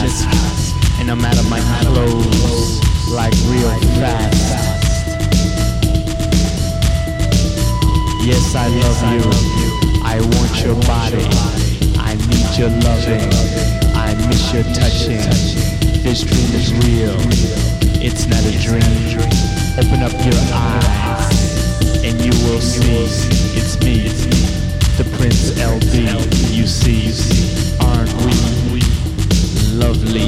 ask, and I'm out of my clothes like real fast. Yes, I love you. I want your body. I need your loving. I miss your touching. This dream is real. It's not a dream. Open up your eyes and you will see it's me, the Prince LB. You see, aren't we lovely?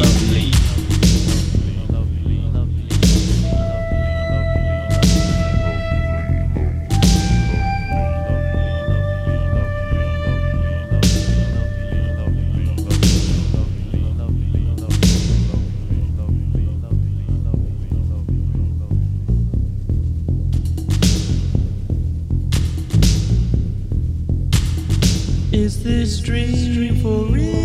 Is this dream for real?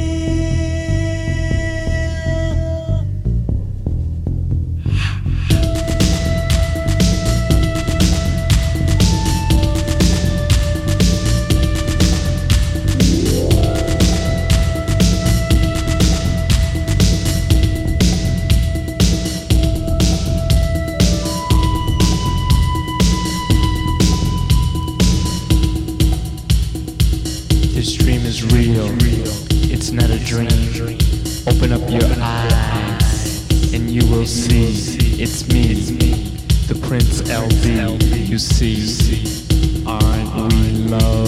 This dream is real, it's not a dream. Open up your eyes and you will see it's me, the Prince LB. You see, aren't we loved?